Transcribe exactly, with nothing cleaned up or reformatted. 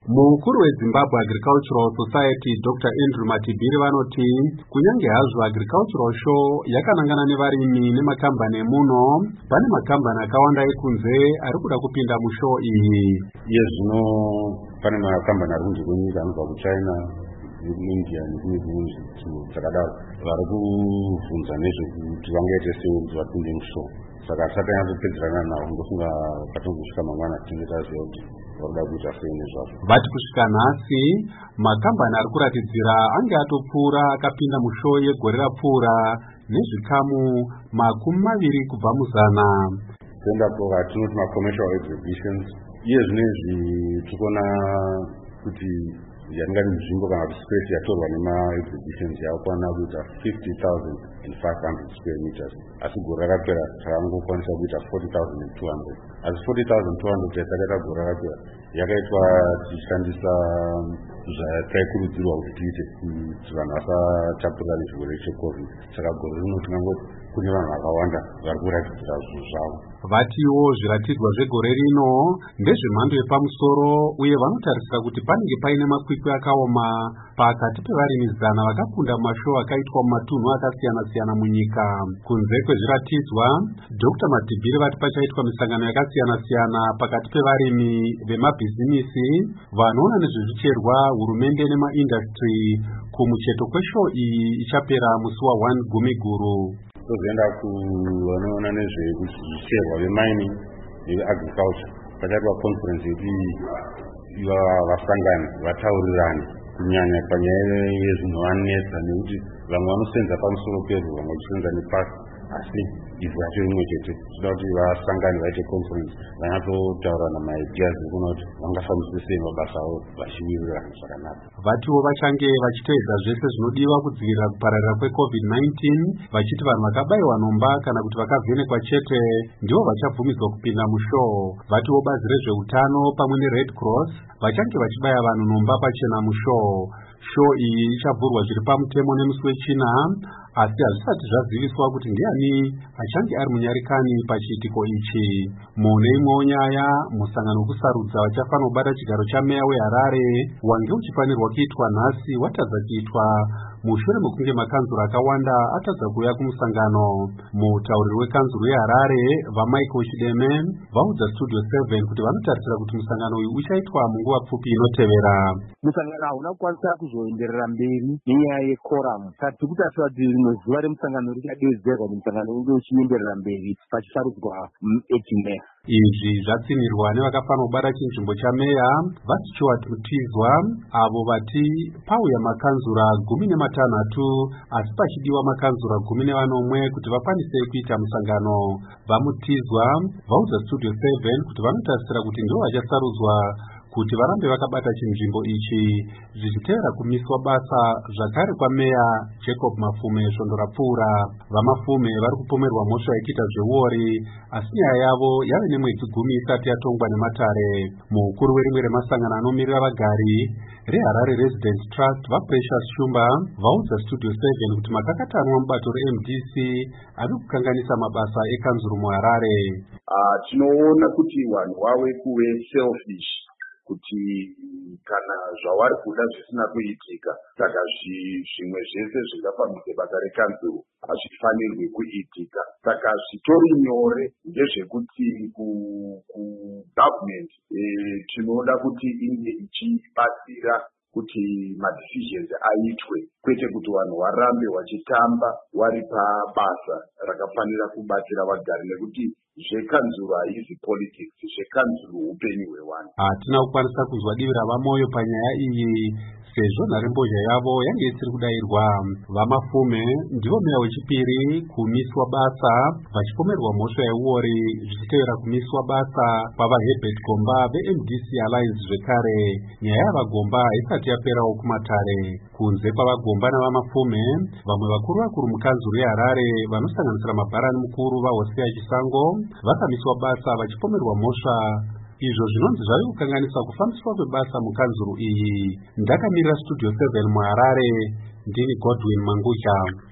Mukuru weZimbabwe Agricultural Society Doctor Andrew Matibiri vanoti kunyange hazvo Agricultural Show yakanangana nevarimi nemakambani emuno, pane makambani akawanda ekunze ari kuda kupinda mushow iyi. Iye zvino pane makambani ari kunze kwenyika anobva kuChina, India nekunedzimwe dzakadaro vari kubvunza nezvekuti vangaite sei kuti vapinde mushow. Saka tisati yanyatsopedzerana navo ndofunga patozosvika mangwana tinenge taziva kuti varikuda kuita sei nezvazvo. Vati kusvika nhasi makambani ari kuratidzira ange atopfuura akapinda mushow yegore rapfuura nezvikamu makumi maviri kubva muzana. Toenda kwatinoti macommercial exhibitions. Iye zvinezvi tikuona kuti yatingati nzvimbo kana kuti space yatorwa nema-exhibitions yakwana kuita fifty thousand five hundred square meters, asi gore rakapera takangokwanisa kuita forty thousand two hundred. Asi forty thousand two hundred yatakaita gore rakapera yakaitwa tichishandisa zvataikurudzirwa kuti tiite kuti vanhu vasatapurira nechirwere checovid. Saka gore rino tingangoti kune vanhu vakawanda vari kuratidzira zvinhu zvavo. Vatiwo zviratidzwa zvegore rino ndezvemhando yepamusoro uye vanotarisira kuti panenge paine makwikwi akaoma pakati pevarimi zana vakakunda mumashow akaitwa mumatunhu akasiyana-siyana munyika. Kunze kwezviratidzwa, Doctor Matibiri vati pachaitwa misangano yakasiyana-siyana pakati pevarimi vemabhizinisi, vanoona nezvezvicherwa, hurumende nemaindastry kumucheto kweshow iyi ichapera musi wa1 Gumiguru. Tozoenda kuvanoona nezvezvicherwa vemining neagriculture. Pachaitwa conference yekuti vasangane vataurirane kunyanya panyaya yezvinovanetsa, nekuti vamwe vanosenza pamusoro pezvo, vamwe vachisenza nepasi, asi izvi zvacho rimwe chete. Zvinoda kuti vasangane vaite conference vanyatsotaurana maideas ekuona kuti vangafambisa sei mabasa avo vachiwirirana zvakanaka. Vatiwo vachange vachiteedza zvese zvinodiwa kudzivirira kupararira kwecovid nineteen, vachiti vanhu vakabayiwa nhomba kana kuti vakavhenekwa chete ndivo vachabvumidzwa kupinda mushow. Vatiwo bazi rezveutano pamwe neRed Cross vachange vachibaya vanhu nhomba pachena mushow. Show iyi ichavhurwa zviri pamutemo nemusi wechina, asi hazvisati zvaziviswa kuti ndiani achange ari munyarikani pachiitiko ichi. Mune imwewo nyaya, musangano wokusarudza vachafanira kubata chigaro chameya weHarare wange uchifanirwa kuitwa nhasi watadza kuitwa mushure mekunge makanzuro akawanda atadza kuuya kumusangano. Mutauriri wekanzuro yeHarare vaMichael Chideme vaudza Studio seven kuti vanotarisira kuti musangano uyu uchaitwa munguva pfupi inotevera. Musangano hauna kukwanisa kuzoenderera mberi nenyaya yekoramu. Saka tiri kutarisira kuti rimwe zuva remusangano richadedzerwa kuti musangano unge uchienderera mberi pachisarudzwa echimeya. Izvi zvatsimirwa nevakafanira kubata chinzvimbo chameya vaStuart Mutizwa, avo vati pauya makanzura gumi nematanhatu asi pachidiwa makanzura gumi nevanomwe kuti vakwanise kuita musangano. VaMutizwa vaudza Studio seven kuti vanotarisira kuti ndivo vachasarudzwa kuti varambe vakabata chinzvimbo ichi zvichiteera kumiswa basa zvakare kwameya Jacob Mafume svondo rapfuura. VaMafume vari kupomerwa mhosva yekuita zveuori, asi nyaya yavo yave nemwedzi gumi isati yatongwa nematare. Mukuru werimwe remasangano anomirira vagari reHarare Residence Trust vaPrecious Shumba vaudza Studio seven kuti makakatanwa mubato reM D C ari kukanganisa mabasa ekanzuro muHarare. Uh, tinoona kuti vanhu vave kuve selfish, kuti kana zvavari kuda zvisina kuitika, saka zvimwe zvese zvingafambise basa rekanzuro hazvifanirwi kuitika. Saka zvitori nyore ndezvekuti kugovernment tinoda kuti inge ichibatsira kuti madecisions aitwe, kwete kuti vanhu varambe vachitamba vari pabasa rakafanira kubatsira vagari, nekuti zvekanzuro haizvi politics, zvekanzuro upenyu hwevanhu. Hatina kukwanisa kuzwa divi ravamoyo panyaya iyi sezvo nharembozha yavo yange isiri kudayirwa. VaMafume ndivo meya wechipiri kumiswa basa vachipomerwa mhosva yeuori zvichitevera kumiswa basa kwavaHerbert Gomba veM D C Alliance. Zvekare nyaya yavaGomba haisati yaperawo kumatare. Kunze kwavaGomba navaMafume, vamwe vakuru vakuru mukanzuro yeHarare vanosanganisira mabharani mukuru vaHosea Chisango vakamiswa basa vachipomerwa mhosva izvo zvinonzi zvave kukanganisa kufambiswa kwebasa mukanzuro iyi. Ndakamirira Studio seven muHarare, ndini Godwin Manguja.